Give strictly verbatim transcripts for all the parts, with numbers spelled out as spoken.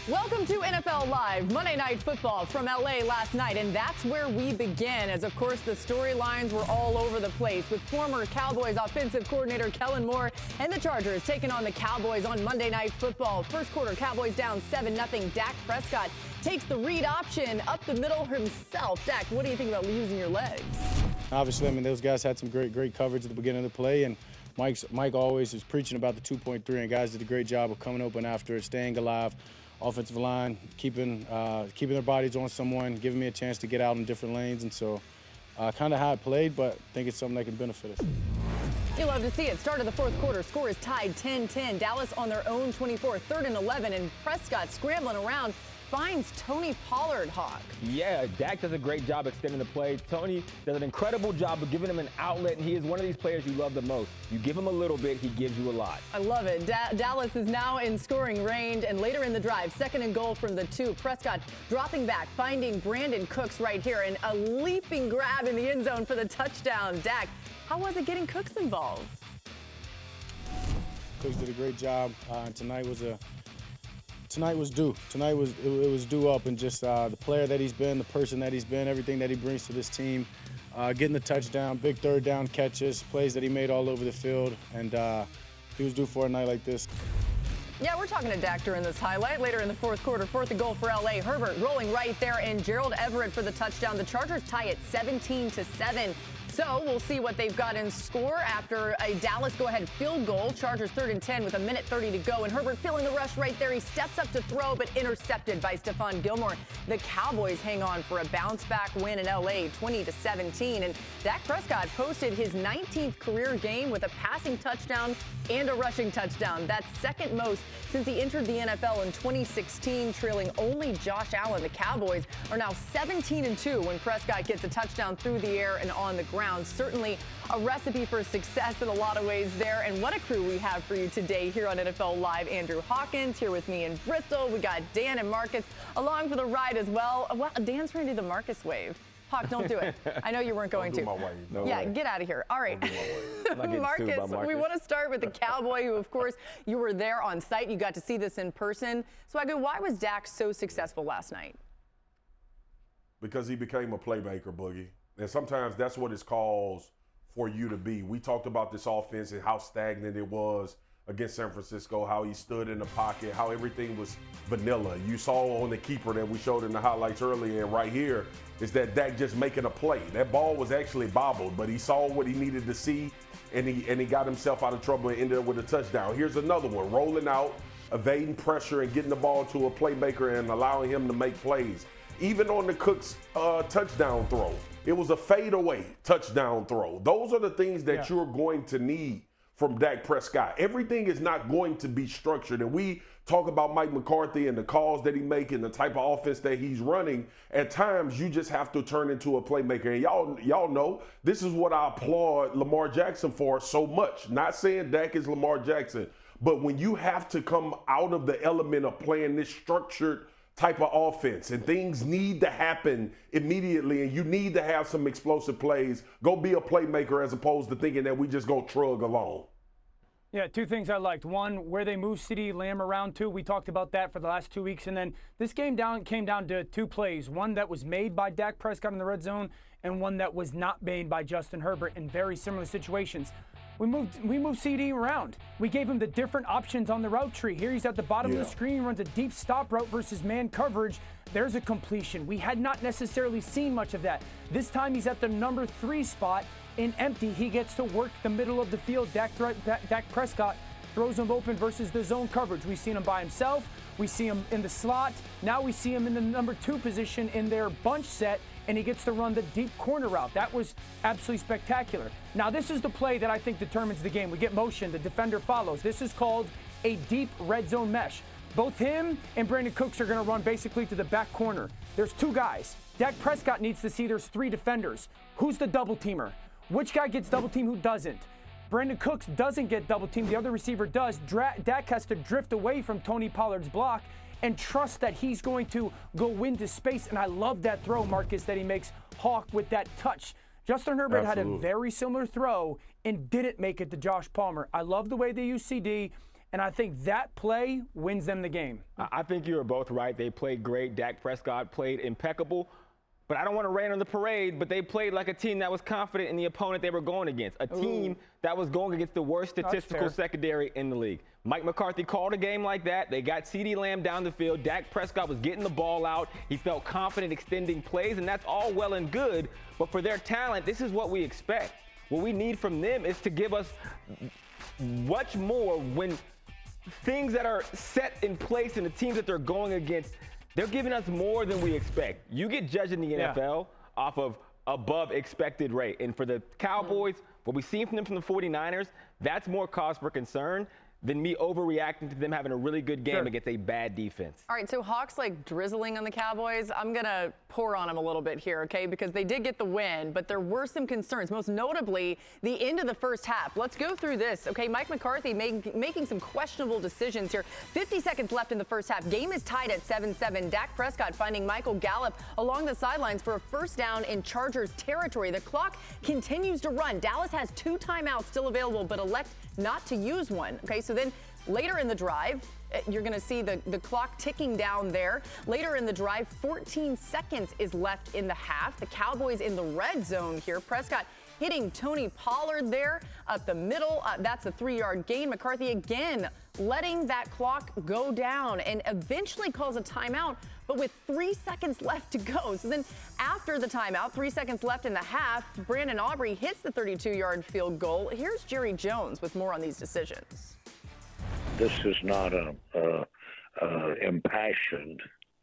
Welcome to N F L Live, Monday Night Football from L A last night, and that's where we begin, as of course the storylines were all over the place, with former Cowboys offensive coordinator Kellen Moore and the Chargers taking on the Cowboys on Monday Night Football. First quarter, Cowboys down seven nothing. Dak Prescott takes the read option up the middle himself. Dak, what do you think about using your legs? Obviously, I mean, those guys had some great, great coverage at the beginning of the play, and Mike's, Mike always is preaching about the two point three, and guys did a great job of coming open after it, staying alive. Offensive line, keeping uh, keeping their bodies on someone, giving me a chance to get out in different lanes. And so uh, kind of how I played, but I think it's something that can benefit us. You love to see it. Start of the fourth quarter. Score is tied ten ten. Dallas on their own twenty-four, third and eleven, and Prescott scrambling around finds Tony Pollard, Hawk. Yeah, Dak does a great job extending the play. Tony does an incredible job of giving him an outlet, and he is one of these players you love the most. You give him a little bit, he gives you a lot. I love it. Da- Dallas is now in scoring range, and later in the drive, second and goal from the two. Prescott dropping back, finding Brandon Cooks right here, and a leaping grab in the end zone for the touchdown. Dak, how was it getting Cooks involved? Cooks did a great job. Uh, tonight was a Tonight was due. Tonight was it, it was due up, and just uh, the player that he's been, the person that he's been, everything that he brings to this team, uh, getting the touchdown, big third down catches, plays that he made all over the field, and uh, he was due for a night like this. Yeah, we're talking to Dak during this highlight. Later in the fourth quarter, fourth and goal for L A. Herbert rolling right there, and Gerald Everett for the touchdown. The Chargers tie it seventeen to seven. So we'll see what they've got in score after a Dallas go-ahead field goal. Chargers third and ten with a minute thirty to go. And Herbert feeling the rush right there. He steps up to throw, but intercepted by Stephon Gilmore. The Cowboys hang on for a bounce-back win in L A, twenty to seventeen. And Dak Prescott posted his nineteenth career game with a passing touchdown and a rushing touchdown. That's second most since he entered the N F L in twenty sixteen, trailing only Josh Allen. The Cowboys are now seventeen and two when Prescott gets a touchdown through the air and on the ground. Certainly a recipe for success in a lot of ways there. And what a crew we have for you today here on N F L Live. Andrew Hawkins here with me in Bristol. We got Dan and Marcus along for the ride as well. Well, Dan's trying to do the Marcus wave. Hawk, don't do it. I know you weren't going to. My way. No yeah, way. Get out of here. All right. Marcus, Marcus, we want to start with the Cowboy, who, of course, you were there on site. You got to see this in person. So, I go, why was Dak so successful last night? Because he became a playmaker, Boogie. And sometimes that's what it's calls for you to be. We talked about this offense and how stagnant it was against San Francisco, how he stood in the pocket, how everything was vanilla. You saw on the keeper that we showed in the highlights earlier, and right here is that Dak just making a play. That ball was actually bobbled, but he saw what he needed to see, and he and he got himself out of trouble and ended up with a touchdown. Here's another one, rolling out, evading pressure and getting the ball to a playmaker and allowing him to make plays. Even on the Cooks uh, touchdown throw, it was a fadeaway touchdown throw. Those are the things that yeah. you're going to need from Dak Prescott. Everything is not going to be structured. And we talk about Mike McCarthy and the calls that he makes and the type of offense that he's running. At times, you just have to turn into a playmaker. And y'all, y'all know this is what I applaud Lamar Jackson for so much. Not saying Dak is Lamar Jackson, but when you have to come out of the element of playing this structured type of offense and things need to happen immediately and you need to have some explosive plays, go be a playmaker as opposed to thinking that we just go trug along. Yeah, two things I liked. One, where they moved CeeDee Lamb around to. We talked about that for the last two weeks. And then this game down came down to two plays. One that was made by Dak Prescott in the red zone and one that was not made by Justin Herbert in very similar situations. We moved we moved CeeDee around. We gave him the different options on the route tree. Here he's at the bottom yeah. of the screen, runs a deep stop route versus man coverage. There's a completion. We had not necessarily seen much of that. This time he's at the number three spot in empty. He gets to work the middle of the field. Dak, Dak Prescott throws him open versus the zone coverage. We've seen him by himself. We see him in the slot. Now we see him in the number two position in their bunch set, and he gets to run the deep corner route. That was absolutely spectacular. Now this is the play that I think determines the game. We get motion, the defender follows. This is called a deep red zone mesh. Both him and Brandon Cooks are going to run basically to the back corner. There's two guys. Dak Prescott needs to see there's three defenders. Who's the double teamer? Which guy gets double teamed, who doesn't? Brandon Cooks doesn't get double teamed, the other receiver does. Dra- Dak has to drift away from Tony Pollard's block and trust that he's going to go into space. And I love that throw, Marcus, that he makes Hawk with that touch. Justin Herbert Absolutely. had a very similar throw and didn't make it to Josh Palmer. I love the way they use CeeDee. And I think that play wins them the game. I think you were both right. They played great. Dak Prescott played impeccable. But I don't want to rain on the parade, but they played like a team that was confident in the opponent they were going against. A team Ooh. that was going against the worst statistical secondary in the league. Mike McCarthy called a game like that. They got CeeDee Lamb down the field. Dak Prescott was getting the ball out. He felt confident extending plays, and that's all well and good. But for their talent, this is what we expect. What we need from them is to give us much more when things that are set in place and the teams that they're going against, they're giving us more than we expect. You get judged in the N F L yeah. off of above expected rate. And for the Cowboys, mm-hmm. what we've seen from them from the forty-niners, that's more cause for concern than me overreacting to them having a really good game sure. against a bad defense. All right, so Hawks like drizzling on the Cowboys. I'm going to pour on them a little bit here, okay, because they did get the win, but there were some concerns, most notably the end of the first half. Let's go through this, okay? Mike McCarthy make, making some questionable decisions here. fifty seconds left in the first half. Game is tied at seven seven. Dak Prescott finding Michael Gallup along the sidelines for a first down in Chargers territory. The clock continues to run. Dallas has two timeouts still available, but elect not to use one, okay? So then later in the drive, you're going to see the, the clock ticking down there. Later in the drive, fourteen seconds is left in the half. The Cowboys in the red zone here. Prescott hitting Tony Pollard there up the middle. Uh, that's a three-yard gain. McCarthy again letting that clock go down and eventually calls a timeout, but with three seconds left to go. So then after the timeout, three seconds left in the half, Brandon Aubrey hits the thirty-two-yard field goal. Here's Jerry Jones with more on these decisions. This is not a, a, a impassioned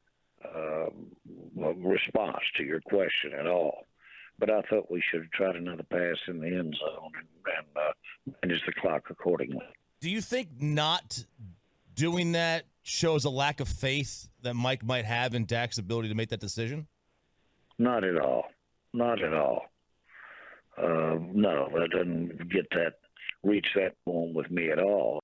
uh, response to your question at all. But I thought we should have tried another pass in the end zone and, and uh, manage the clock accordingly. Do you think not doing that shows a lack of faith that Mike might have in Dak's ability to make that decision? Not at all. Not at all. Uh, no, that doesn't get that, reach that point with me at all.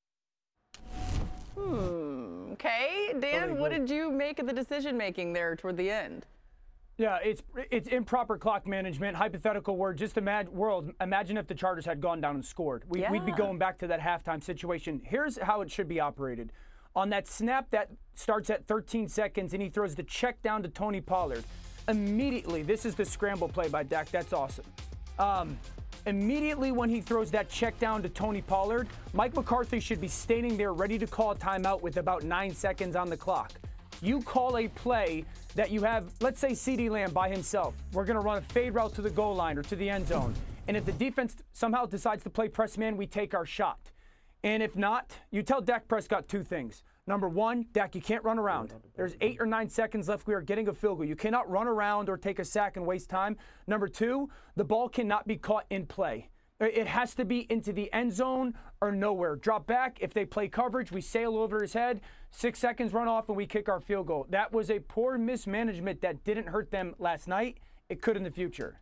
Hmm. Okay, Dan, what did you make of the decision making there toward the end? Yeah, it's it's improper clock management. Hypothetical word, just imagine world. Imagine if the Chargers had gone down and scored. We, yeah. We'd be going back to that halftime situation. Here's how it should be operated. On that snap that starts at thirteen seconds and he throws the check down to Tony Pollard. Immediately, this is the scramble play by Dak. That's awesome. Um, Immediately when he throws that check down to Tony Pollard, Mike McCarthy should be standing there ready to call a timeout with about nine seconds on the clock. You call a play that you have, let's say CeeDee Lamb by himself. We're going to run a fade route to the goal line or to the end zone. And if the defense somehow decides to play press man, we take our shot. And if not, you tell Dak Prescott two things. Number one, Dak, you can't run around. There's eight or nine seconds left. We are getting a field goal. You cannot run around or take a sack and waste time. Number two, the ball cannot be caught in play. It has to be into the end zone or nowhere. Drop back. If they play coverage, we sail over his head. Six seconds run off and we kick our field goal. That was a poor mismanagement that didn't hurt them last night. It could in the future.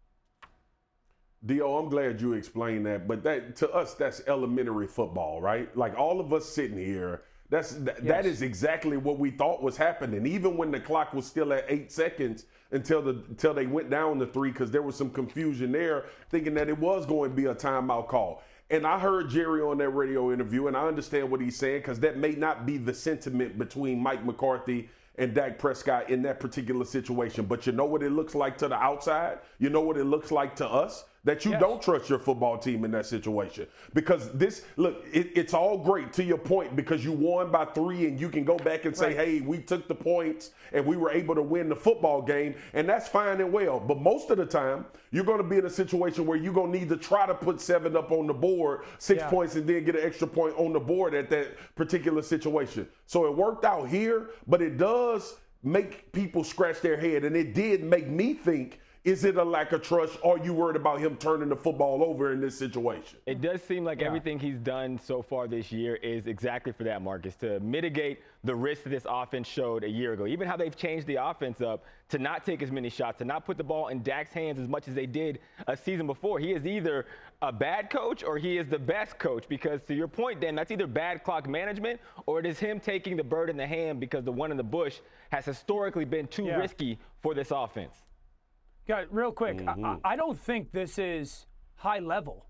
Dio, I'm glad you explained that. But that to us, that's elementary football, right? Like all of us sitting here, That's th- yes. That is exactly what we thought was happening. Even when the clock was still at eight seconds until the until they went down to three, because there was some confusion there, thinking that it was going to be a timeout call. And I heard Jerry on that radio interview, and I understand what he's saying, because that may not be the sentiment between Mike McCarthy and Dak Prescott in that particular situation. But you know what it looks like to the outside? You know what it looks like to us? That you yes. don't trust your football team in that situation. Because this, look, it, it's all great to your point because you won by three and you can go back and say, right. hey, we took the points and we were able to win the football game, and that's fine and well. But most of the time, you're going to be in a situation where you're going to need to try to put seven up on the board, six yeah. points, and then get an extra point on the board at that particular situation. So it worked out here, but it does make people scratch their head, and it did make me think, is it a lack of trust, or are you worried about him turning the football over in this situation? It does seem like yeah. everything he's done so far this year is exactly for that, Marcus, to mitigate the risk that this offense showed a year ago. Even how they've changed the offense up to not take as many shots, to not put the ball in Dak's hands as much as they did a season before. He is either a bad coach or he is the best coach, because to your point, Dan, that's either bad clock management or it is him taking the bird in the hand because the one in the bush has historically been too yeah. risky for this offense. Yeah, real quick, Mm-hmm. I, I don't think this is high level.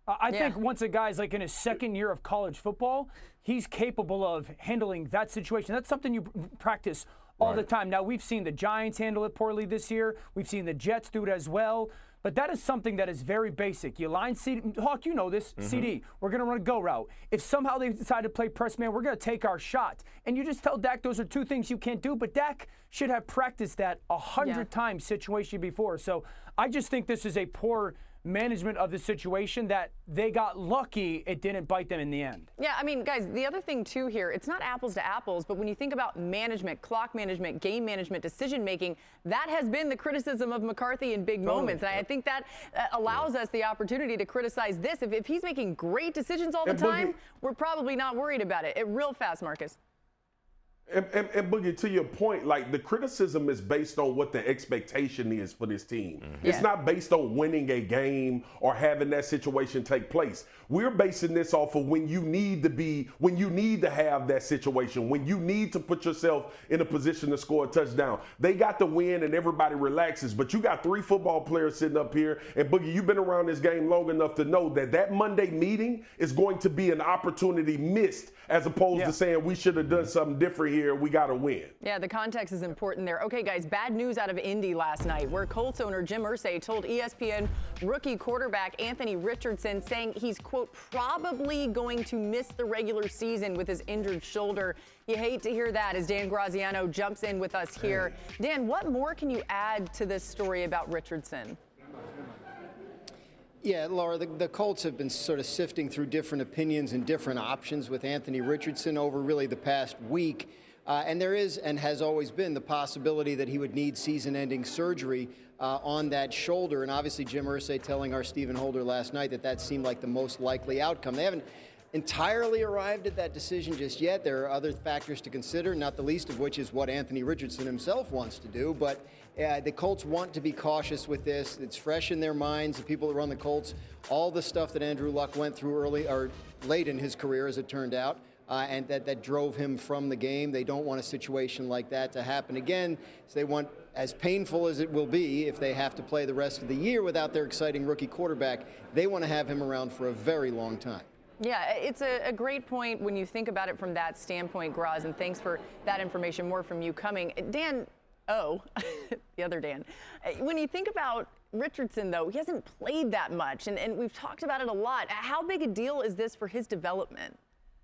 I Yeah. think once a guy's like in his second year of college football, he's capable of handling that situation. That's something you practice all the Right. time. Now, we've seen the Giants handle it poorly this year. We've seen the Jets do it as well. But that is something that is very basic. You line C D, Hawk, you know this, C D, we're going to run a go route. If somehow they decide to play press man, we're going to take our shot. And you just tell Dak those are two things you can't do. But Dak should have practiced that a hundred Yeah. times situation before. So I just think this is a poor management of the situation that they got lucky it didn't bite them in the end. Yeah, I mean, guys, the other thing, too, here, it's not apples to apples, but when you think about management, clock management, game management, decision making, that has been the criticism of McCarthy in big Totally. moments. And I think that uh, allows us the opportunity to criticize this. If, if he's making great decisions all the And Boogie- time, we're probably not worried about it. It real fast, Marcus. And, and, and Boogie, to your point, like the criticism is based on what the expectation is for this team. It's Yeah. not based on winning a game or having that situation take place. We're basing this off of when you need to be, when you need to have that situation, when you need to put yourself in a position to score a touchdown. They got the win and everybody relaxes, but you got three football players sitting up here. And Boogie, you've been around this game long enough to know that that Monday meeting is going to be an opportunity missed, as opposed Yeah. to saying we should have done something different here. We got to win. Yeah, the context is important there. Okay, guys, bad news out of Indy last night, where Colts owner Jim Irsay told E S P N rookie quarterback Anthony Richardson, saying he's, quote, probably going to miss the regular season with his injured shoulder. You hate to hear that as Dan Graziano jumps in with us here. Dan, what more can you add to this story about Richardson? Yeah, Laura, the, the Colts have been sort of sifting through different opinions and different options with Anthony Richardson over really the past week. Uh, and there is and has always been the possibility that he would need season-ending surgery uh, on that shoulder. And obviously Jim Irsay telling our Stephen Holder last night that that seemed like the most likely outcome. They haven't entirely arrived at that decision just yet. There are other factors to consider, not the least of which is what Anthony Richardson himself wants to do. But uh, the Colts want to be cautious with this. It's fresh in their minds, the people that run the Colts, all the stuff that Andrew Luck went through early or late in his career, as it turned out. Uh, and that, that drove him from the game. They don't want a situation like that to happen again. So they want, as painful as it will be if they have to play the rest of the year without their exciting rookie quarterback, they want to have him around for a very long time. Yeah, it's a, a great point when you think about it from that standpoint, Graz, and thanks for that information. More from you coming. Dan, oh, the other Dan. When you think about Richardson, though, he hasn't played that much, and, and we've talked about it a lot. How big a deal is this for his development?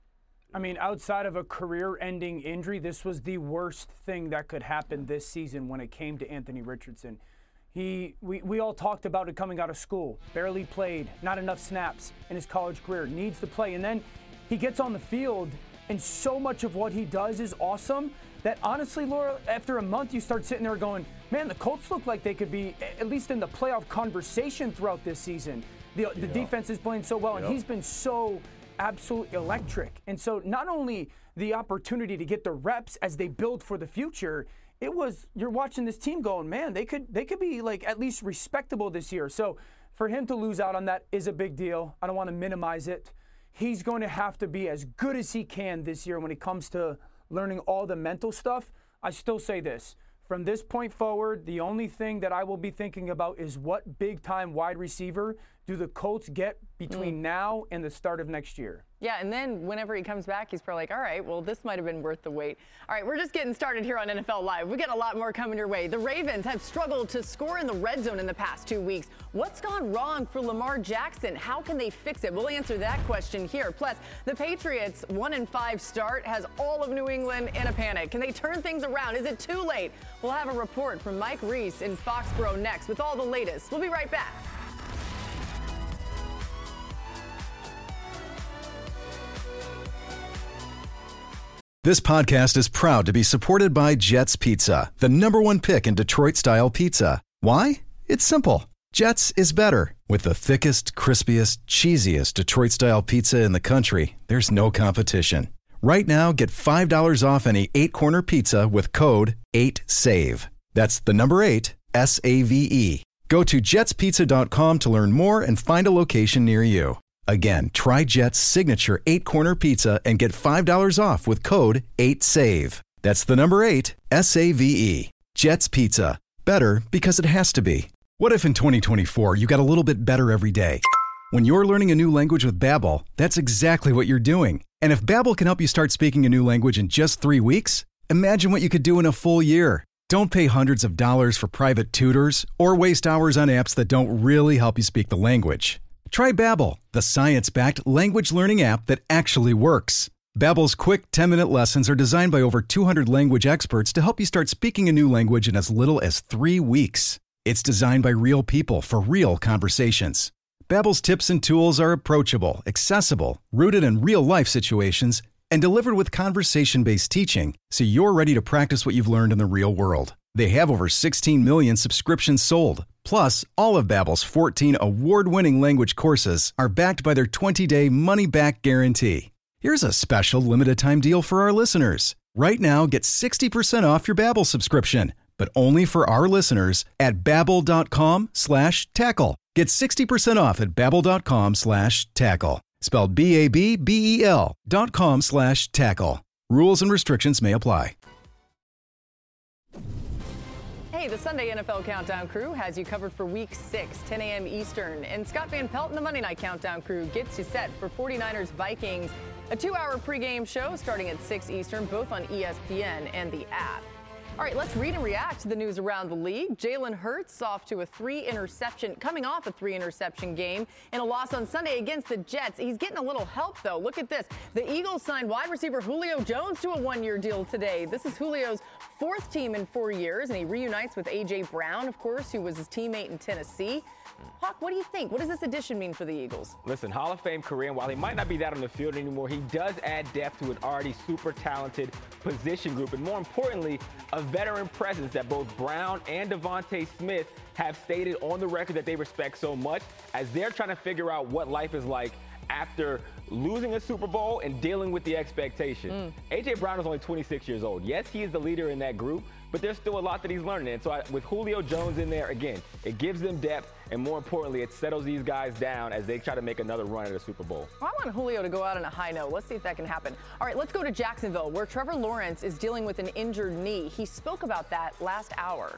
I mean, outside of a career-ending injury, this was the worst thing that could happen this season when it came to Anthony Richardson. He, we, we all talked about it coming out of school. Barely played, not enough snaps in his college career, needs to play. And then he gets on the field, and so much of what he does is awesome that honestly, Laura, after a month, you start sitting there going, man, the Colts look like they could be at least in the playoff conversation throughout this season. The, the defense is playing so well, and Yep. he's been so absolutely electric. And so not only the opportunity to get the reps as they build for the future, it was, you're watching this team going, man, they could they could be like at least respectable this year. So for him to lose out on that is a big deal. I don't want to minimize it. He's going to have to be as good as he can this year when it comes to learning all the mental stuff. I still say this. From this point forward, the only thing that I will be thinking about is what big-time wide receiver do the Colts get between mm. now and the start of next year. Yeah, and then whenever he comes back, he's probably like, all right, well, this might have been worth the wait. All right, we're just getting started here on N F L Live. We got a lot more coming your way. The Ravens have struggled to score in the red zone in the past two weeks. What's gone wrong for Lamar Jackson? How can they fix it? We'll answer that question here. Plus, the Patriots' one and five start has all of New England in a panic. Can they turn things around? Is it too late? We'll have a report from Mike Reese in Foxborough next with all the latest. We'll be right back. This podcast is proud to be supported by Jets Pizza, the number one pick in Detroit-style pizza. Why? It's simple. Jets is better. With the thickest, crispiest, cheesiest Detroit-style pizza in the country, there's no competition. Right now, get five dollars off any eight-corner pizza with code eight save. That's the number eight, S A V E. Go to jets pizza dot com to learn more and find a location near you. Again, try Jet's signature eight-corner pizza and get five dollars off with code eight save. That's the number eight, S A V E. Jet's Pizza. Better because it has to be. What if in twenty twenty-four you got a little bit better every day? When you're learning a new language with Babbel, that's exactly what you're doing. And if Babbel can help you start speaking a new language in just three weeks, imagine what you could do in a full year. Don't pay hundreds of dollars for private tutors or waste hours on apps that don't really help you speak the language. Try Babbel, the science-backed language learning app that actually works. Babbel's quick ten-minute lessons are designed by over two hundred language experts to help you start speaking a new language in as little as three weeks. It's designed by real people for real conversations. Babbel's tips and tools are approachable, accessible, rooted in real-life situations, and delivered with conversation-based teaching, so you're ready to practice what you've learned in the real world. They have over sixteen million subscriptions sold. Plus, all of Babbel's fourteen award-winning language courses are backed by their twenty-day money-back guarantee. Here's a special limited-time deal for our listeners. Right now, get sixty percent off your Babbel subscription, but only for our listeners at babbel.com slash tackle. Get sixty percent off at babbel.com slash tackle. Spelled B A B B E L dot com slash tackle. Rules and restrictions may apply. Hey, the Sunday N F L Countdown crew has you covered for week six, ten a.m. Eastern. And Scott Van Pelt and the Monday Night Countdown crew gets you set for forty-niners Vikings, a two-hour pregame show starting at six Eastern, both on E S P N and the app. All right, let's read and react to the news around the league. Jalen Hurts off to a three-interception, coming off a three-interception game in a loss on Sunday against the Jets. He's getting a little help, though. Look at this. The Eagles signed wide receiver Julio Jones to a one-year deal today. This is Julio's fourth team in four years, and he reunites with A J. Brown, of course, who was his teammate in Tennessee. Hawk, what do you think? What does this addition mean for the Eagles? Listen, Hall of Fame career, and while he might not be that on the field anymore, he does add depth to an already super talented position group, and more importantly, a veteran presence that both Brown and Devontae Smith have stated on the record that they respect so much as they're trying to figure out what life is like after losing a Super Bowl and dealing with the expectation. Mm. A J. Brown is only twenty-six years old. Yes, he is the leader in that group, but there's still a lot that he's learning. And so I, with Julio Jones in there, again, it gives them depth, and more importantly, it settles these guys down as they try to make another run at a Super Bowl. Well, I want Julio to go out on a high note. Let's see if that can happen. All right, let's go to Jacksonville, where Trevor Lawrence is dealing with an injured knee. He spoke about that last hour.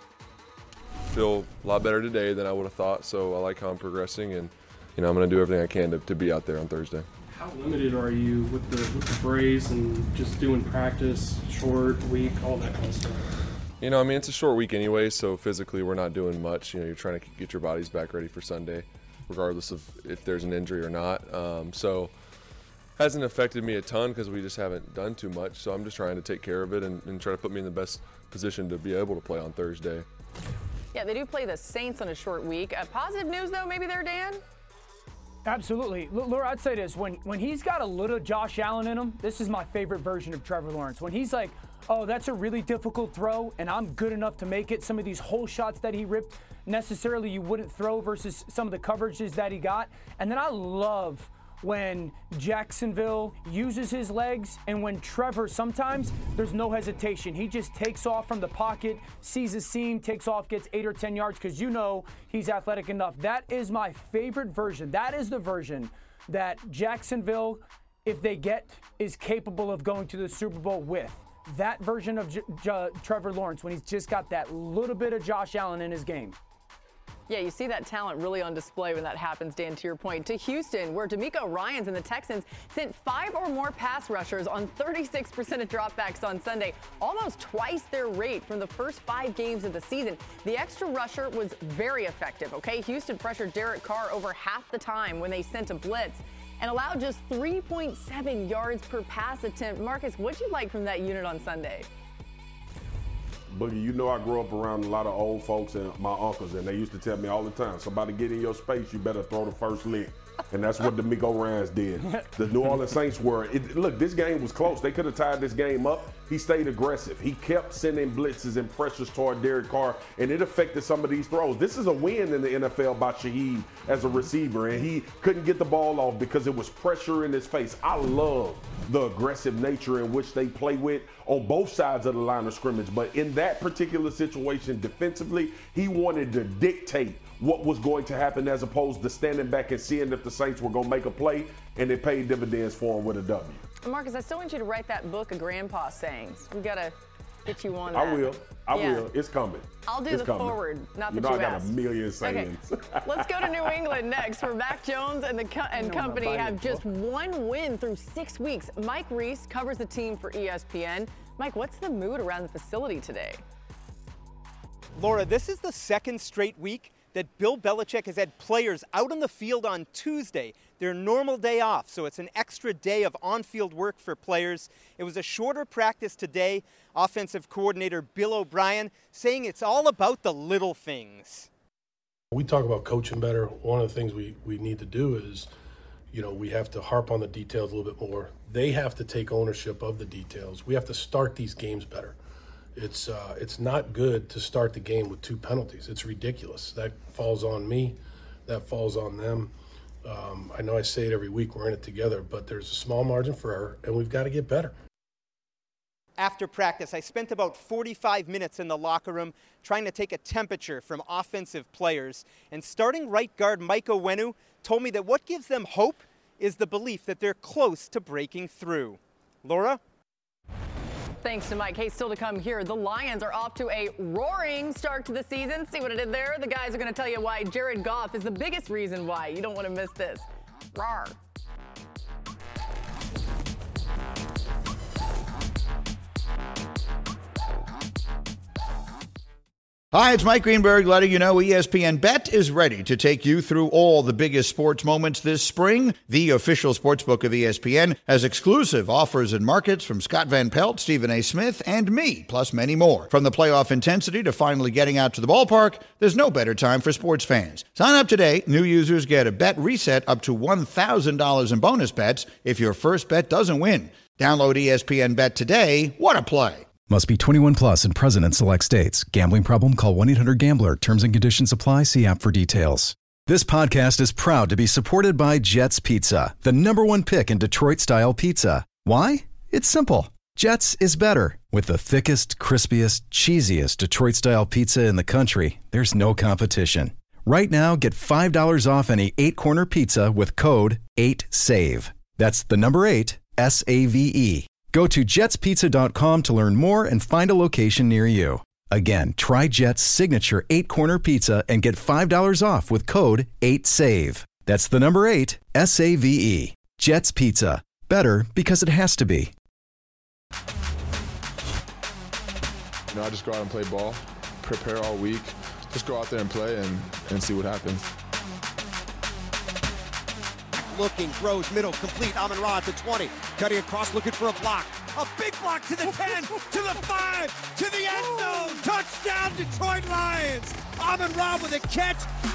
Feel a lot better today than I would have thought, so I like how I'm progressing, and you know, I'm going to do everything I can to, to be out there on Thursday. How limited are you with the, with the brace and just doing practice, short, week, all that kind of stuff? You know, I mean, it's a short week anyway, so physically we're not doing much. You know, you're trying to get your bodies back ready for Sunday, regardless of if there's an injury or not. Um, so hasn't affected me a ton because we just haven't done too much. So I'm just trying to take care of it and, and try to put me in the best position to be able to play on Thursday. Yeah, they do play the Saints on a short week. Uh, positive news, though, maybe there, Dan? Absolutely. Laura, I'd say this. When when he's got a little Josh Allen in him, this is my favorite version of Trevor Lawrence. When he's like, oh, that's a really difficult throw, and I'm good enough to make it. Some of these hole shots that he ripped, necessarily you wouldn't throw versus some of the coverages that he got. And then I love when Jacksonville uses his legs, and when Trevor, sometimes there's no hesitation. He just takes off from the pocket, sees a seam, takes off, gets eight or ten yards because you know he's athletic enough. That is my favorite version. That is the version that Jacksonville, if they get, is capable of going to the Super Bowl with. That version of J- J- Trevor Lawrence, when he's just got that little bit of Josh Allen in his game. Yeah, you see that talent really on display when that happens, Dan, to your point. To Houston, where DeMeco Ryans and the Texans sent five or more pass rushers on thirty-six percent of dropbacks on Sunday, almost twice their rate from the first five games of the season. The extra rusher was very effective, okay? Houston pressured Derek Carr over half the time when they sent a blitz and allowed just three point seven yards per pass attempt. Marcus, what'd you like from that unit on Sunday? Boogie, you know I grew up around a lot of old folks and my uncles, and they used to tell me all the time, somebody get in your space, you better throw the first lick. And that's what DeMeco Ryans did. The New Orleans Saints were, it, look, this game was close. They could have tied this game up. He stayed aggressive. He kept sending blitzes and pressures toward Derek Carr, and it affected some of these throws. This is a win in the N F L by Shaheed as a receiver, and he couldn't get the ball off because it was pressure in his face. I love the aggressive nature in which they play with on both sides of the line of scrimmage. But in that particular situation, defensively, he wanted to dictate what was going to happen as opposed to standing back and seeing if the Saints were going to make a play, and it paid dividends for him with a W. Marcus, I still want you to write that book of grandpa sayings. We got to Get you on that. I will. I Yeah. will. It's coming. I'll do it's the coming. forward, not you that know you I got asked. a million Okay, sayings. let's go to New England next, where Mac Jones and the co- and company have just one win through six weeks. Mike Reese covers the team for E S P N. Mike, what's the mood around the facility today? Laura, this is the second straight week that Bill Belichick has had players out on the field on Tuesday, their normal day off. So it's an extra day of on-field work for players. It was a shorter practice today. Offensive coordinator Bill O'Brien saying it's all about the little things. We talk about coaching better. One of the things we, we need to do is, you know, we have to harp on the details a little bit more. They have to take ownership of the details. We have to start these games better. It's uh, it's not good to start the game with two penalties. It's ridiculous. That falls on me. That falls on them. Um, I know I say it every week. We're in it together, but there's a small margin for error, and we've got to get better. After practice, I spent about forty-five minutes in the locker room trying to take a temperature from offensive players. And starting right guard Mike Onwenu told me that what gives them hope is the belief that they're close to breaking through. Laura? Thanks to Mike. Hey, still to come here, the Lions are off to a roaring start to the season. See what I did there? The guys are going to tell you why Jared Goff is the biggest reason why. You don't want to miss this. Roar. Hi, it's Mike Greenberg letting you know E S P N Bet is ready to take you through all the biggest sports moments this spring. The official sportsbook of E S P N has exclusive offers and markets from Scott Van Pelt, Stephen A. Smith, and me, plus many more. From the playoff intensity to finally getting out to the ballpark, there's no better time for sports fans. Sign up today. New users get a bet reset up to one thousand dollars in bonus bets if your first bet doesn't win. Download E S P N Bet today. What a play. Must be twenty-one plus and present in select states. Gambling problem? Call one eight hundred gambler. Terms and conditions apply. See app for details. This podcast is proud to be supported by Jets Pizza, the number one pick in Detroit-style pizza. Why? It's simple. Jets is better. With the thickest, crispiest, cheesiest Detroit-style pizza in the country, there's no competition. Right now, get five dollars off any eight-corner pizza with code eight save. That's the number eight, S A V E. Go to jets pizza dot com to learn more and find a location near you. Again, try Jet's signature eight-corner pizza and get five dollars off with code eight save. That's the number eight, S A V E. Jet's Pizza. Better because it has to be. You know, I just go out and play ball, prepare all week, just go out there and play and, and see what happens. Looking, throws, middle, complete. Amon-Ra at the twenty. Cutting across, looking for a block. A big block to the ten, to the five, to the end zone. Touchdown, Detroit Lions. Amon-Ra with a catch.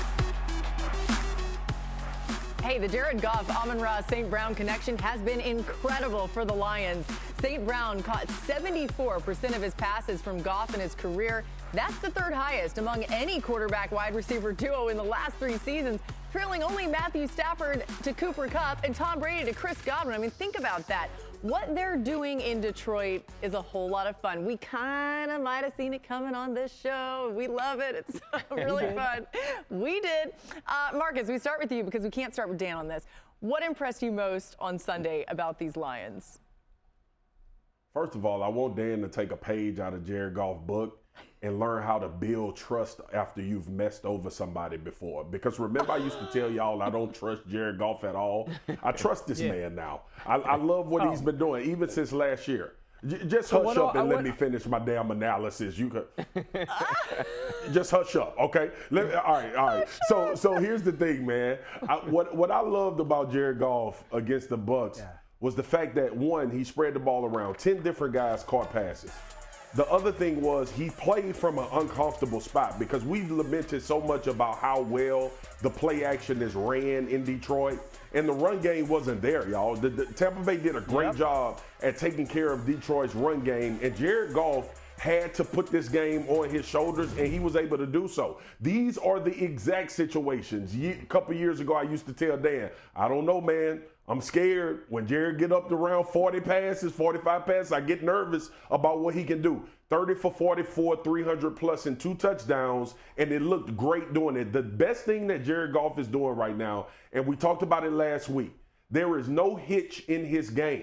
Hey, the Jared Goff, Amon-Ra, Saint Brown connection has been incredible for the Lions. Saint Brown caught seventy-four percent of his passes from Goff in his career. That's the third highest among any quarterback wide receiver duo in the last three seasons, trailing only Matthew Stafford to Cooper Kupp and Tom Brady to Chris Godwin. I mean, think about that. What they're doing in Detroit is a whole lot of fun. We kind of might have seen it coming on this show. We love it. It's really fun. We did. Uh, Marcus, we start with you because we can't start with Dan on this. What impressed you most on Sunday about these Lions? First of all, I want Dan to take a page out of Jared Goff's book and learn how to build trust after you've messed over somebody before. Because remember, I used to tell y'all I don't trust Jared Goff at all. I trust this yeah. man now. I, I love what oh. he's been doing, even since last year. J- just so hush up and I let want... me finish my damn analysis. You could just hush up, okay? Let me, all right, all right. So, so here's the thing, man. I, what what I loved about Jared Goff against the Bucs yeah. was the fact that one, he spread the ball around. Ten different guys caught passes. The other thing was he played from an uncomfortable spot because we've lamented so much about how well the play action is ran in Detroit, and the run game wasn't there, y'all. The, the, Tampa Bay did a great yep. job at taking care of Detroit's run game, and Jared Goff had to put this game on his shoulders, and he was able to do so. These are the exact situations. A couple years ago, I used to tell Dan, I don't know, man. I'm scared. When Jared get up to around forty passes, forty-five passes, I get nervous about what he can do. thirty for forty-four, three hundred plus and two touchdowns, and it looked great doing it. The best thing that Jared Goff is doing right now, and we talked about it last week, there is no hitch in his game.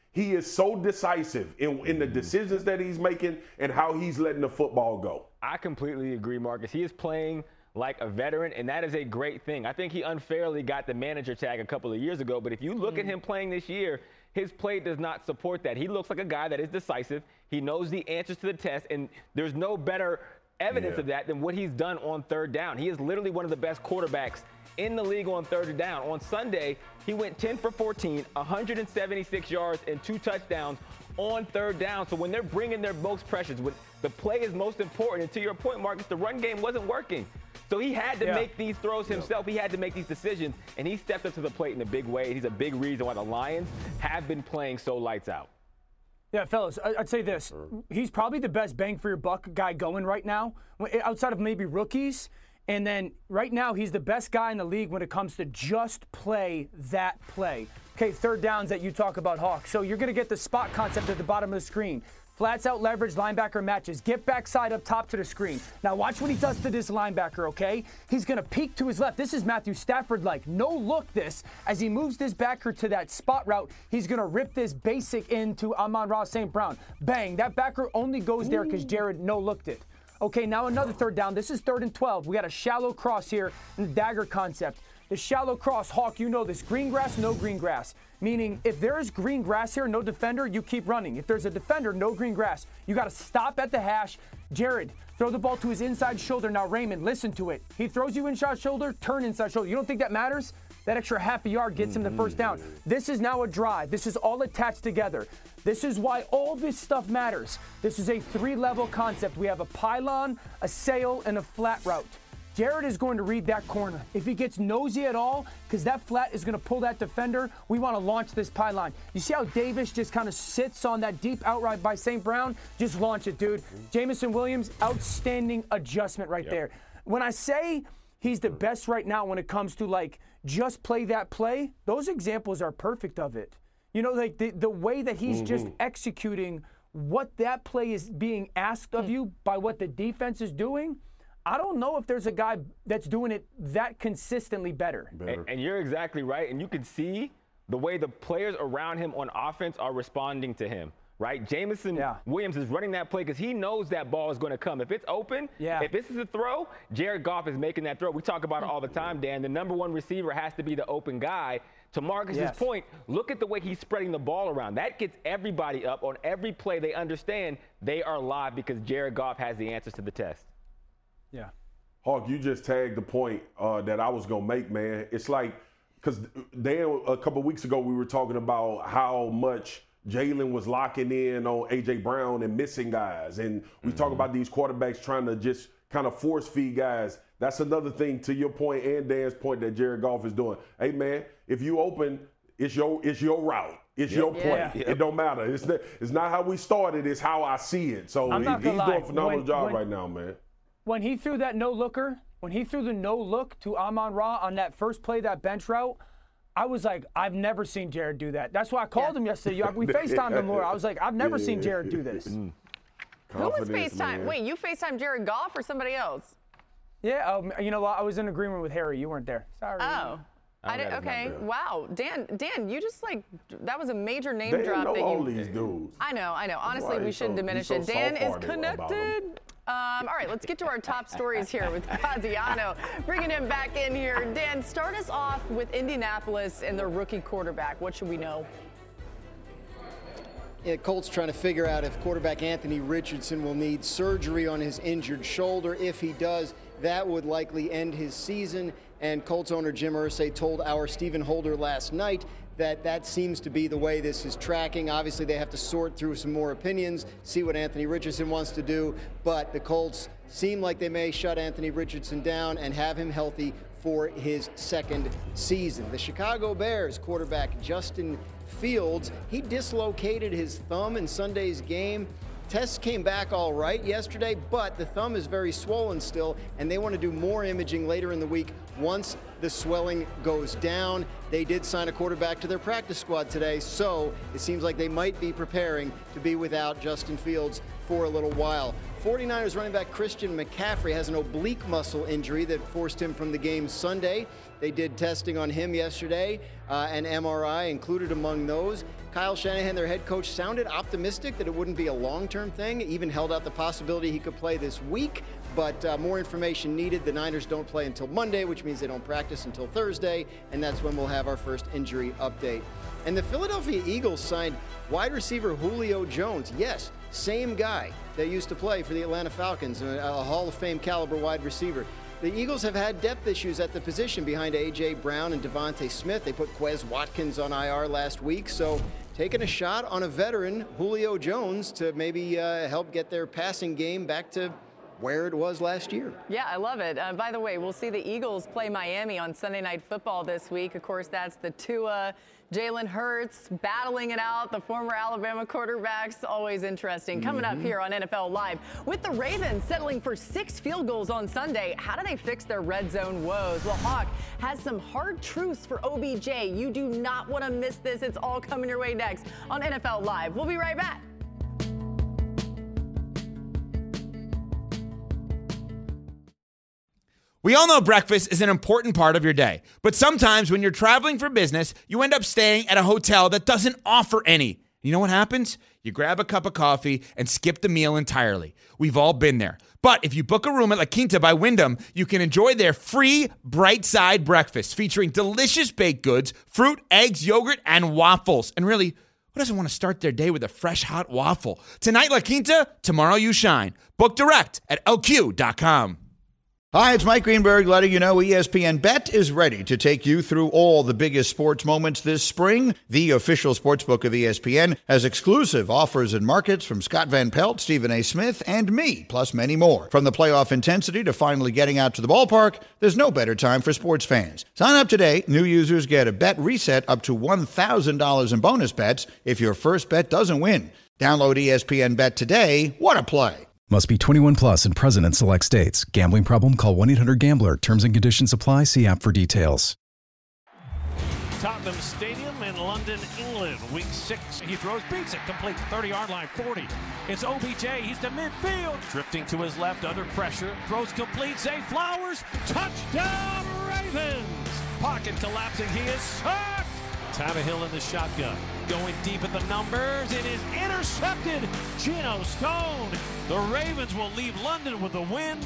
He is so decisive in, in the decisions that he's making and how he's letting the football go. I completely agree, Marcus. He is playing like a veteran, and that is a great thing. I think he unfairly got the manager tag a couple of years ago, but if you look mm. at him playing this year, his play does not support that. He looks like a guy that is decisive. He knows the answers to the test, and there's no better evidence yeah. of that than what he's done on third down. He is literally one of the best quarterbacks in the league on third down. On Sunday, he went ten for fourteen, one hundred seventy-six yards and two touchdowns on third down. So when they're bringing their most pressures, when the play is most important, and to your point, Marcus, the run game wasn't working. So he had to yeah. make these throws himself. He had to make these decisions, and he stepped up to the plate in a big way. He's a big reason why the Lions have been playing so lights out. Yeah, fellas, I'd say this. He's probably the best bang for your buck guy going right now, outside of maybe rookies. And then right now, he's the best guy in the league when it comes to just play that play. Okay, third downs that you talk about, Hawk. So you're going to get the spot concept at the bottom of the screen. Flats out leverage, linebacker matches. Get backside up top to the screen. Now watch what he does to this linebacker, okay? He's going to peek to his left. This is Matthew Stafford-like. No look this. As he moves this backer to that spot route, he's going to rip this basic into Amon-Ra Saint Brown. Bang. That backer only goes there because Jared no-looked it. Okay, now another third down. This is third and twelve. We got a shallow cross here in the dagger concept. The shallow cross, Hawk, you know this. Green grass, no green grass. Meaning, if there is green grass here, no defender, you keep running. If there's a defender, no green grass. You got to stop at the hash. Jared, throw the ball to his inside shoulder. Now, Raymond, listen to it. He throws you inside shoulder, turn inside shoulder. You don't think that matters? That extra half a yard gets him the first down. This is now a drive. This is all attached together. This is why all this stuff matters. This is a three-level concept. We have a pylon, a sail, and a flat route. Jared is going to read that corner. If he gets nosy at all, because that flat is going to pull that defender, we want to launch this pylon. You see how Davis just kind of sits on that deep outright by Saint Brown? Just launch it, dude. Jamison Williams, outstanding adjustment right yep. there. When I say he's the best right now when it comes to, like, just play that play, those examples are perfect of it. You know, like the, the way that he's mm-hmm. just executing what that play is being asked of you by what the defense is doing, I don't know if there's a guy that's doing it that consistently better. better. And, and you're exactly right. And you can see the way the players around him on offense are responding to him, right? Jamison yeah. Williams is running that play because he knows that ball is going to come. If it's open, yeah. if this is a throw, Jared Goff is making that throw. We talk about it all the time, Dan. The number one receiver has to be the open guy. To Marcus's yes. point, look at the way he's spreading the ball around. That gets everybody up on every play. They understand they are live because Jared Goff has the answers to the test. Yeah. Hawk, you just tagged the point uh, that I was going to make, man. It's like, because Dan, a couple of weeks ago, we were talking about how much Jalen was locking in on A J Brown and missing guys. And we mm-hmm. talk about these quarterbacks trying to just kind of force feed guys. That's another thing, to your point and Dan's point, that Jared Goff is doing. Hey, man, if you open, it's your it's your route. It's yep. your play. Yeah. It don't matter. It's, the, it's not how we started. It's how I see it. So he, he's doing a phenomenal when, job when, right now, man. When he threw that no-looker, when he threw the no-look to Amon-Ra on that first play, that bench route, I was like, I've never seen Jared do that. That's why I called yeah. him yesterday. We FaceTimed him, Laura. I was like, I've never yeah. seen Jared do this. Mm. Who was FaceTime? Man. Wait, you FaceTimed Jared Goff or somebody else? Yeah, um, you know, I was in agreement with Harry. You weren't there. Sorry. Oh. I, I did, okay, wow. Dan, Dan, you just like, that was a major name Dan drop. Know that you, all these dudes. I know, I know. Honestly, we shouldn't so, diminish it. So Dan is connected. Um, all right, let's get to our top stories here with Graziano. Bringing him back in here. Dan, start us off with Indianapolis and their rookie quarterback. What should we know? Yeah, Colts trying to figure out if quarterback Anthony Richardson will need surgery on his injured shoulder. If he does, that would likely end his season. And Colts owner Jim Irsay told our Stephen Holder last night that that seems to be the way this is tracking. Obviously, they have to sort through some more opinions, see what Anthony Richardson wants to do. But the Colts seem like they may shut Anthony Richardson down and have him healthy for his second season. The Chicago Bears quarterback Justin Fields, he dislocated his thumb in Sunday's game. Tests came back all right yesterday, but the thumb is very swollen still, and they want to do more imaging later in the week. once the swelling goes down. They did sign a quarterback to their practice squad today, so it seems like they might be preparing to be without Justin Fields for a little while. forty-niners running back Christian McCaffrey has an oblique muscle injury that forced him from the game Sunday. They did testing on him yesterday, uh, and M R I included among those. Kyle Shanahan, their head coach, sounded optimistic that it wouldn't be a long-term thing, even held out the possibility he could play this week, but uh, more information needed. The Niners don't play until Monday, which means they don't practice until Thursday, and that's when we'll have our first injury update. And the Philadelphia Eagles signed wide receiver Julio Jones. Yes, same guy that used to play for the Atlanta Falcons, a, a Hall of Fame caliber wide receiver. The Eagles have had depth issues at the position behind A J. Brown and Devontae Smith. They put Quez Watkins on I R last week, so taking a shot on a veteran, Julio Jones, to maybe uh, help get their passing game back to where it was last year. Yeah, I love it. Uh, by the way, we'll see the Eagles play Miami on Sunday Night Football this week. Of course, that's the Tua, Jalen Hurts battling it out, the former Alabama quarterbacks. Always interesting. Coming Mm-hmm. up here on N F L Live, with the Ravens settling for six field goals on Sunday, how do they fix their red zone woes? Well, Hawk has some hard truths for O B J. You do not want to miss this. It's all coming your way next on N F L Live. We'll be right back. We all know breakfast is an important part of your day, but sometimes when you're traveling for business, you end up staying at a hotel that doesn't offer any. You know what happens? You grab a cup of coffee and skip the meal entirely. We've all been there. But if you book a room at La Quinta by Wyndham, you can enjoy their free Bright Side breakfast featuring delicious baked goods, fruit, eggs, yogurt, and waffles. And really, who doesn't want to start their day with a fresh hot waffle? Tonight, La Quinta, tomorrow you shine. Book direct at L Q dot com. Hi, it's Mike Greenberg letting you know E S P N Bet is ready to take you through all the biggest sports moments this spring. The official sportsbook of E S P N has exclusive offers and markets from Scott Van Pelt, Stephen A. Smith, and me, plus many more. From the playoff intensity to finally getting out to the ballpark, there's no better time for sports fans. Sign up today. New users get a bet reset up to one thousand dollars in bonus bets if your first bet doesn't win. Download E S P N Bet today. What a play. Must be twenty-one plus and present in select states. Gambling problem? Call one eight hundred gambler. Terms and conditions apply. See app for details. Tottenham Stadium in London, England. Week six. He throws, beats it, complete thirty-yard line, forty. It's O B J. He's to midfield. Drifting to his left under pressure. Throws complete. Zay Flowers. Touchdown, Ravens. Pocket collapsing. He is sacked. Tannehill in the shotgun. Going deep at the numbers. It is intercepted. Geno Stone. The Ravens will leave London with a win.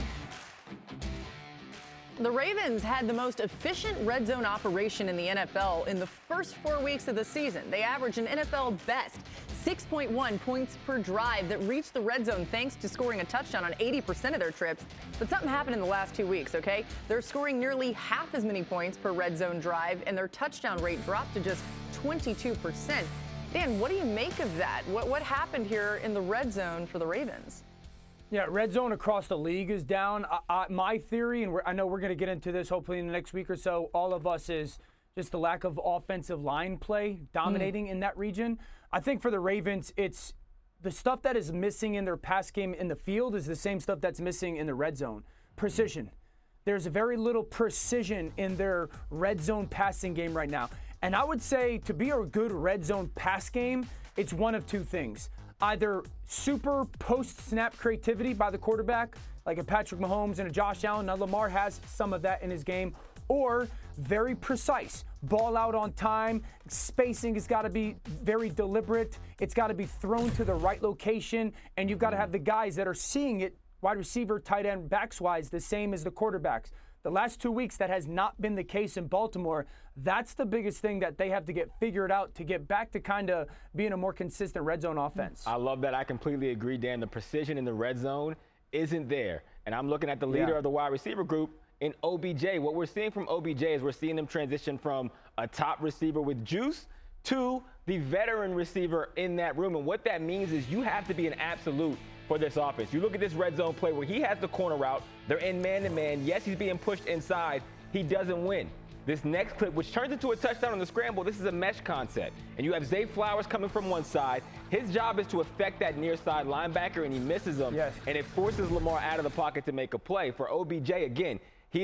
The Ravens had the most efficient red zone operation in the N F L in the first four weeks of the season. They averaged an N F L best six point one points per drive that reached the red zone thanks to scoring a touchdown on eighty percent of their trips. But something happened in the last two weeks, okay? They're scoring nearly half as many points per red zone drive, and their touchdown rate dropped to just twenty-two percent. Dan, what do you make of that? What, what happened here in the red zone for the Ravens? Yeah, red zone across the league is down. I, I, my theory, and we're, I know we're going to get into this hopefully in the next week or so, all of us, is just the lack of offensive line play dominating mm. in that region. I think for the Ravens, it's the stuff that is missing in their pass game in the field is the same stuff that's missing in the red zone. Precision. There's very little precision in their red zone passing game right now. And I would say to be a good red zone pass game, it's one of two things. Either super post-snap creativity by the quarterback, like a Patrick Mahomes and a Josh Allen. Now, Lamar has some of that in his game. Or very precise. Ball out on time. Spacing has got to be very deliberate. It's got to be thrown to the right location. And you've got to have the guys that are seeing it, wide receiver, tight end, backs-wise, the same as the quarterbacks. The last two weeks, that has not been the case in Baltimore. That's the biggest thing that they have to get figured out to get back to kind of being a more consistent red zone offense. I love that. I completely agree, Dan. The precision in the red zone isn't there. And I'm looking at the leader Yeah. of the wide receiver group in O B J. What we're seeing from O B J is we're seeing them transition from a top receiver with juice to the veteran receiver in that room. And what that means is you have to be an absolute for this offense. You look at this red zone play where he has the corner route. They're in man-to-man. Yes, he's being pushed inside. He doesn't win. This next clip, which turns into a touchdown on the scramble, this is a mesh concept. And you have Zay Flowers coming from one side. His job is to affect that near side linebacker, and he misses him. Yes. And it forces Lamar out of the pocket to make a play. For O B J, again, he is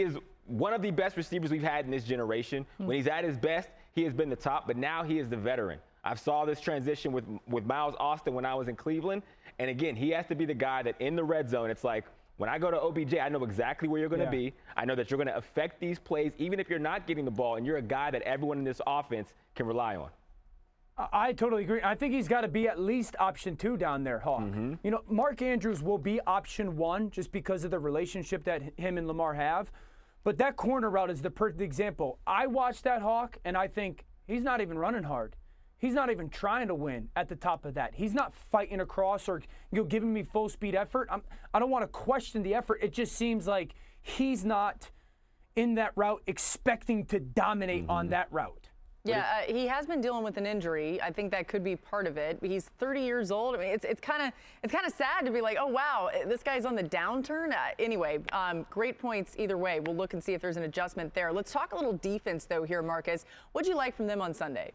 one of the best receivers we've had in this generation. Mm-hmm. When he's at his best, he has been the top, but now he is the veteran. I saw this transition with, with Miles Austin when I was in Cleveland. And again, he has to be the guy that in the red zone, it's like, when I go to O B J, I know exactly where you're going to yeah. be. I know that you're going to affect these plays, even if you're not getting the ball, and you're a guy that everyone in this offense can rely on. I totally agree. I think he's got to be at least option two down there, Hawk. Mm-hmm. You know, Mark Andrews will be option one just because of the relationship that him and Lamar have. But that corner route is the perfect example. I watch that, Hawk, and I think he's not even running hard. He's not even trying to win at the top of that. He's not fighting across or, you know, giving me full speed effort. I'm, I don't want to question the effort. It just seems like he's not in that route expecting to dominate mm-hmm. on that route. Yeah, uh, he has been dealing with an injury. I think that could be part of it. He's thirty years old. I mean, it's it's kind of it's kind of sad to be like, oh wow, this guy's on the downturn. Uh, anyway, um, great points either way. We'll look and see if there's an adjustment there. Let's talk a little defense though here, Marcus. What'd you like from them on Sunday?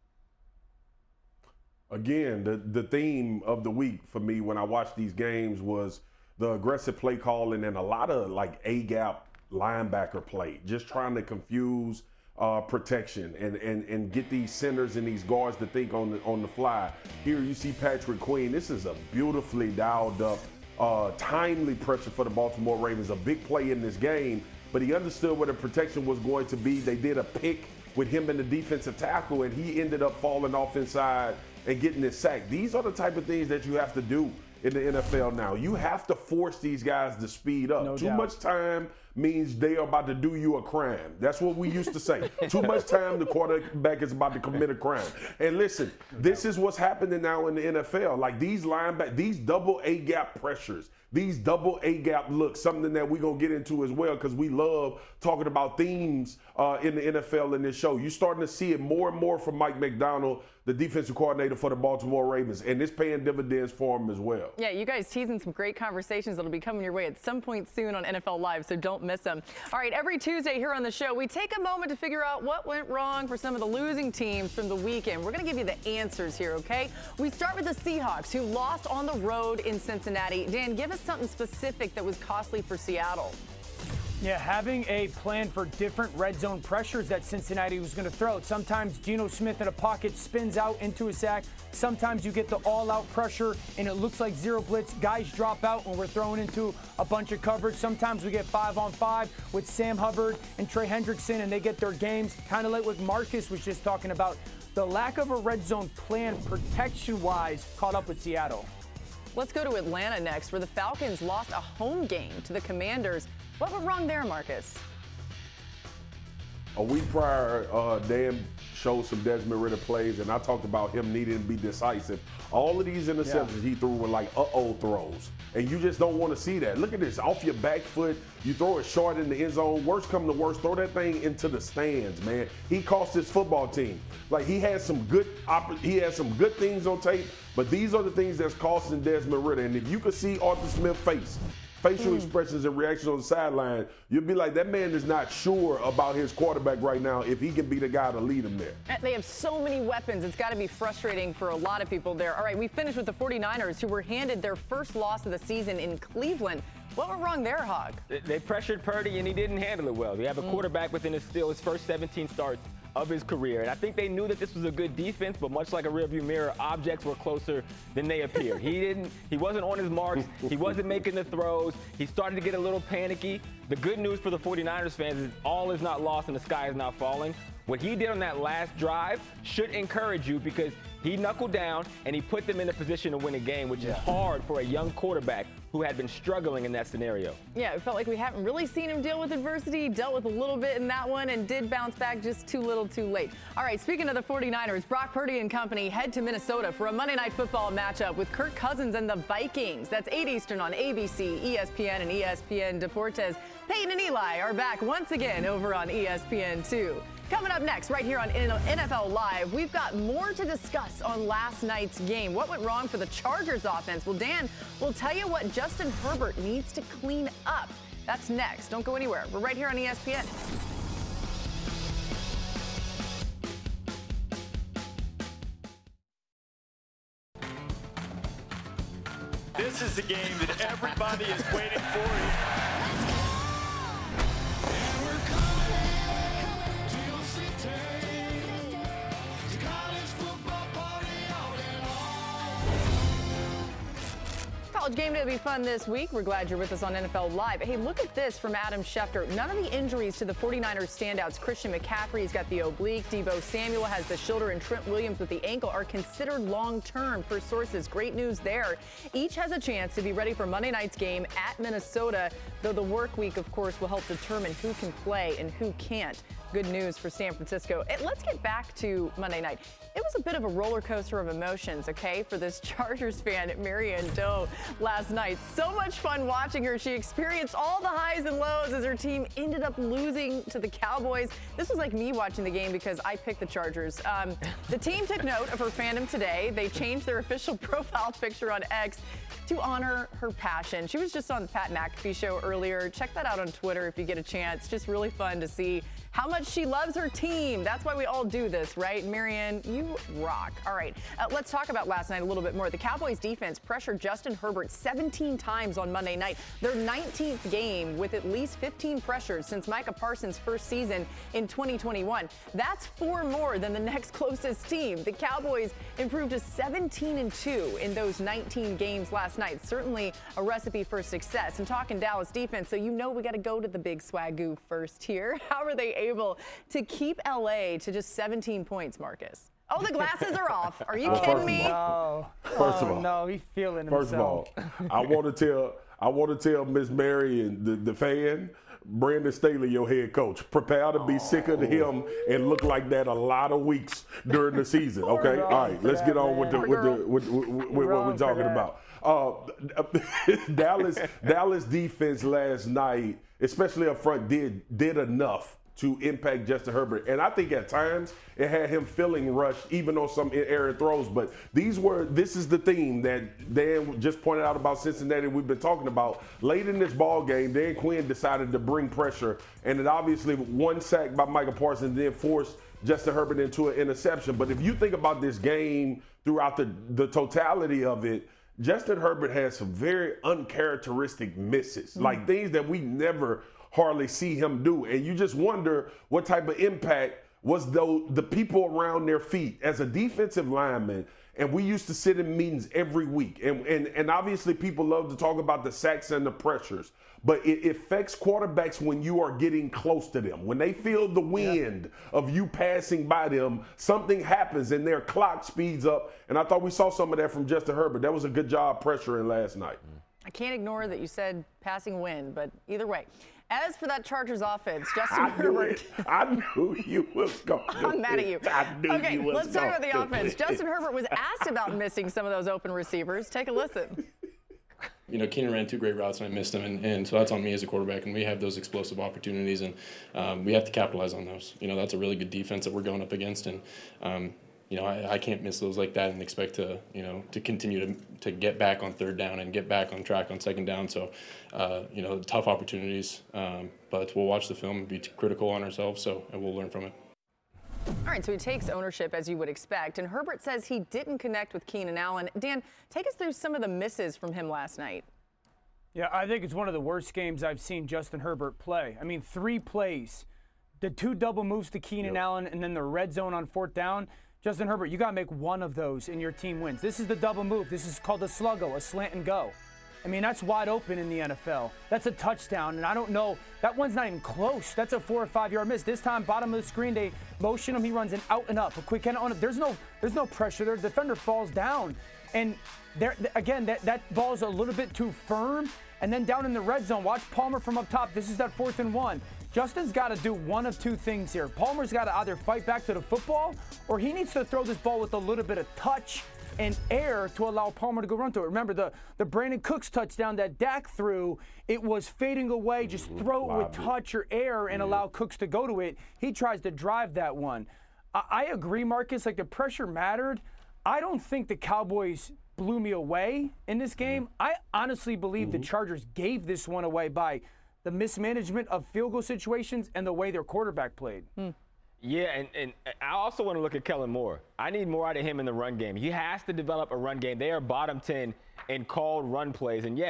Again, the, the theme of the week for me when I watched these games was the aggressive play calling and a lot of like A-gap linebacker play, just trying to confuse uh, protection and, and, and get these centers and these guards to think on the, on the fly. Here you see Patrick Queen. This is a beautifully dialed up, uh, timely pressure for the Baltimore Ravens, a big play in this game, but he understood where the protection was going to be. They did a pick with him in the defensive tackle, and he ended up falling off inside and getting this sack. These are the type of things that you have to do in the N F L now. You have to force these guys to speed up. No Too doubt. much time means they are about to do you a crime. That's what we used to say. Too much time, the quarterback is about to commit a crime. And listen, this is what's happening now in the N F L. Like these linebackers, these double A-gap pressures, these double A-gap looks, something that we're going to get into as well because we love talking about themes uh, in the N F L in this show. You're starting to see it more and more from Mike Macdonald, the defensive coordinator for the Baltimore Ravens, and it's paying dividends for him as well. Yeah, you guys teasing some great conversations that'll be coming your way at some point soon on N F L Live, so don't miss them. All right, every Tuesday here on the show, we take a moment to figure out what went wrong for some of the losing teams from the weekend. We're going to give you the answers here, okay? We start with the Seahawks, who lost on the road in Cincinnati. Dan, give us something specific that was costly for Seattle. Yeah, having a plan for different red zone pressures that Cincinnati was going to throw. Sometimes Geno Smith in a pocket spins out into a sack. Sometimes you get the all-out pressure, and it looks like zero blitz. Guys drop out when we're throwing into a bunch of coverage. Sometimes we get five-on-five with Sam Hubbard and Trey Hendrickson, and they get their games. Kind of like what Marcus was just talking about. The lack of a red zone plan protection-wise caught up with Seattle. Let's go to Atlanta next, where the Falcons lost a home game to the Commanders. What went wrong there, Marcus? A week prior, uh, Dan showed some Desmond Ridder plays, and I talked about him needing to be decisive. All of these interceptions yeah. he threw were like uh-oh throws, and you just don't want to see that. Look at this, off your back foot, you throw it short in the end zone. Worst come to worst, throw that thing into the stands, man. He cost his football team. Like he had some good, he had some good things on tape, but these are the things that's costing Desmond Ridder. And if you could see Arthur Smith's face, facial mm. expressions and reactions on the sideline, you'll be like, that man is not sure about his quarterback right now if he can be the guy to lead him there. They have so many weapons. It's got to be frustrating for a lot of people there. All right, we finished with the forty-niners, who were handed their first loss of the season in Cleveland. What went wrong there, Hog? They pressured Purdy, and he didn't handle it well. They have a mm. quarterback within his still his first seventeen starts of his career. And I think they knew that this was a good defense, but much like a rearview mirror, objects were closer than they appeared. He didn't, he wasn't on his marks. He wasn't making the throws. He started to get a little panicky. The good news for the forty-niners fans is all is not lost and the sky is not falling. What he did on that last drive should encourage you because he knuckled down and he put them in a position to win a game, which yeah. is hard for a young quarterback who had been struggling in that scenario. Yeah, it felt like we haven't really seen him deal with adversity. He dealt with a little bit in that one and did bounce back just too little too late. All right, speaking of the forty-niners, Brock Purdy and company head to Minnesota for a Monday Night Football matchup with Kirk Cousins and the Vikings. That's eight Eastern on A B C, E S P N, and E S P N Deportes. Peyton and Eli are back once again over on E S P N two. Coming up next, right here on N F L Live, we've got more to discuss on last night's game. What went wrong for the Chargers offense? Well, Dan will tell you what Justin Herbert needs to clean up. That's next. Don't go anywhere. We're right here on E S P N. This is the game that everybody is waiting for. And we're College game day will be fun this week. We're glad you're with us on N F L Live. Hey, look at this from Adam Schefter. None of the injuries to the forty-niners standouts. Christian McCaffrey's got the oblique. Deebo Samuel has the shoulder, and Trent Williams with the ankle are considered long-term per sources. Great news there. Each has a chance to be ready for Monday night's game at Minnesota, though the work week, of course, will help determine who can play and who can't. Good news for San Francisco. And let's get back to Monday night. It was a bit of a roller coaster of emotions, okay, for this Chargers fan, Marion Doe, last night. So much fun watching her. She experienced all the highs and lows as her team ended up losing to the Cowboys. This was like me watching the game because I picked the Chargers. Um, the team took note of her fandom today. They changed their official profile picture on X to honor her passion. She was just on the Pat McAfee show earlier. Check that out on Twitter if you get a chance. Just really fun to see how much she loves her team. That's why we all do this, right? Marianne, you rock. All right, uh, let's talk about last night a little bit more. The Cowboys defense pressured Justin Herbert seventeen times on Monday night, their nineteenth game with at least fifteen pressures since Micah Parsons' first season in twenty twenty-one. That's four more than the next closest team. The Cowboys improved to seventeen and two in those nineteen games last night. Certainly a recipe for success. And talking Dallas defense, so you know we got to go to the big swagoo first here. How are they able to keep L A to just seventeen points, Marcus? Oh, the glasses are off. Are you well, kidding first me? No. First of oh, all, no, he's feeling first himself. First of all, I want to tell I want to tell Miss Mary and the, the fan, Brandon Staley, your head coach, prepare to be oh. sick of him and look like that a lot of weeks during the season. Okay, all right, let's get on with the with the with, with, with, with what we're talking about. Uh, Dallas Dallas defense last night, especially up front, did did enough to impact Justin Herbert. And I think at times it had him feeling rushed, even on some errant throws. But these were, this is the theme that Dan just pointed out about Cincinnati we've been talking about. Late in this ball game, Dan Quinn decided to bring pressure. And it obviously one sack by Micah Parsons then forced Justin Herbert into an interception. But if you think about this game throughout the, the totality of it, Justin Herbert has some very uncharacteristic misses, mm-hmm. like things that we never hardly see him do. And you just wonder what type of impact was the, the people around their feet as a defensive lineman. And we used to sit in meetings every week. And, and, and obviously people love to talk about the sacks and the pressures. But it affects quarterbacks when you are getting close to them. When they feel the wind yeah. of you passing by them, something happens and their clock speeds up. And I thought we saw some of that from Justin Herbert. That was a good job pressuring last night. I can't ignore that you said passing wind, but either way. As for that Chargers offense, Justin I Herbert. Knew I knew you was going to I'm mad at you. I knew okay, you was let's talk about the to offense. Justin Herbert was asked about missing some of those open receivers. Take a listen. You know, Keenan ran two great routes and I missed them, and, and so that's on me as a quarterback, and we have those explosive opportunities, and um, we have to capitalize on those. You know, that's a really good defense that we're going up against, and um, you know, I, I can't miss those like that and expect to, you know, to continue to to get back on third down and get back on track on second down. So, uh, you know, tough opportunities, um, but we'll watch the film and be critical on ourselves, so and we'll learn from it. All right, so he takes ownership, as you would expect, and Herbert says he didn't connect with Keenan Allen. Dan, take us through some of the misses from him last night. Yeah, I think it's one of the worst games I've seen Justin Herbert play. I mean, three plays, the two double moves to Keenan yep. Allen, and then the red zone on fourth down. Justin Herbert, you got to make one of those and your team wins. This is the double move. This is called a sluggo, a slant and go. I mean, that's wide open in the N F L. That's a touchdown, and I don't know. That one's not even close. That's a four or five-yard miss. This time, bottom of the screen, they motion him. He runs an out and up, a quick end on it. There's no, there's no pressure there. The defender falls down, and there again, that that ball's a little bit too firm. And then down in the red zone, watch Palmer from up top. This is that fourth and one. Justin's got to do one of two things here. Palmer's got to either fight back to the football, or he needs to throw this ball with a little bit of touch and air to allow Palmer to go run through it. Remember, the, the Brandon Cooks touchdown that Dak threw, it was fading away. Just throw it with touch or air and allow Cooks to go to it. He tries to drive that one. I, I agree, Marcus, like the pressure mattered. I don't think the Cowboys blew me away in this game. I honestly believe mm-hmm. the Chargers gave this one away by the mismanagement of field goal situations and the way their quarterback played. Hmm. Yeah, and, and I also want to look at Kellen Moore. I need more out of him in the run game. He has to develop a run game. They are bottom ten in called run plays. And yes,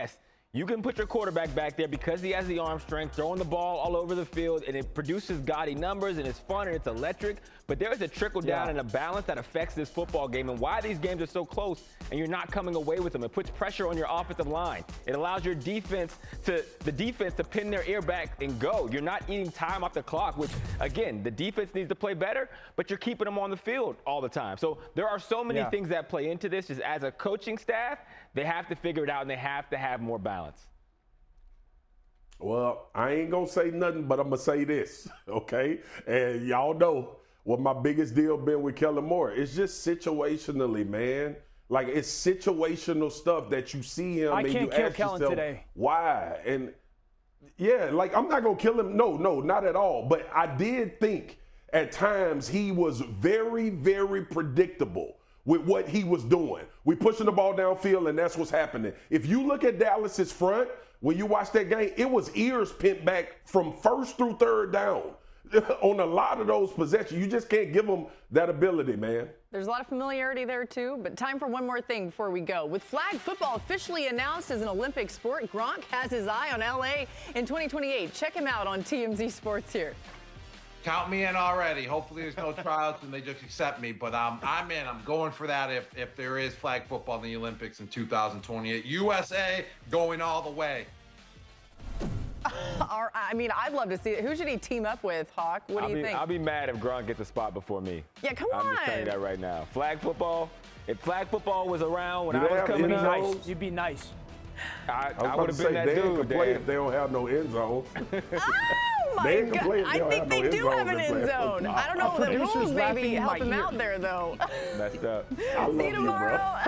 You can put your quarterback back there because he has the arm strength, throwing the ball all over the field, and it produces gaudy numbers, and it's fun, and it's electric. But there is a trickle down Yeah. and a balance that affects this football game and why these games are so close, and you're not coming away with them. It puts pressure on your offensive line. It allows your defense to the defense to pin their ear back and go. You're not eating time off the clock, which, again, the defense needs to play better, but you're keeping them on the field all the time. So there are so many Yeah. things that play into this. Just as a coaching staff, they have to figure it out, and they have to have more balance. Well, I ain't gonna say nothing, but I'm gonna say this, okay? And y'all know what my biggest deal been with Kellen Moore. It's just situationally, man. Like, it's situational stuff that you see him I and can't you kill ask Kellen yourself, today. why? And yeah, like, I'm not gonna kill him. No, no, not at all. But I did think at times he was very, very predictable with what he was doing. We pushing the ball downfield, and that's what's happening. If you look at Dallas's front, when you watch that game, it was ears pinned back from first through third down on a lot of those possessions. You just can't give them that ability, man. There's a lot of familiarity there, too, but time for one more thing before we go. With flag football officially announced as an Olympic sport, Gronk has his eye on L A in twenty twenty-eight. Check him out on T M Z Sports here. Count me in already. Hopefully there's no tryouts and they just accept me, but um, I'm in. I'm going for that if, if there is flag football in the Olympics in two thousand twenty-eight. U S A going all the way. I mean, I'd love to see it. Who should he team up with, Hawk? What do I'll you be, think? I'll be mad if Gronk gets a spot before me. Yeah, come I'm on. just telling you that right now. Flag football, if flag football was around when Do I they was have coming any up, zones? You'd be nice. I, I was I about would to have say, been that they ain't dude, can play Dan. if they don't have no end zone. Oh, my They ain't God. complaining. They I don't think have they no do end have an zone end in flag zone. football. I don't know Our the producer's rules laughing maybe in help my him ear. out there, though. Messed up. I love See you you, bro. tomorrow.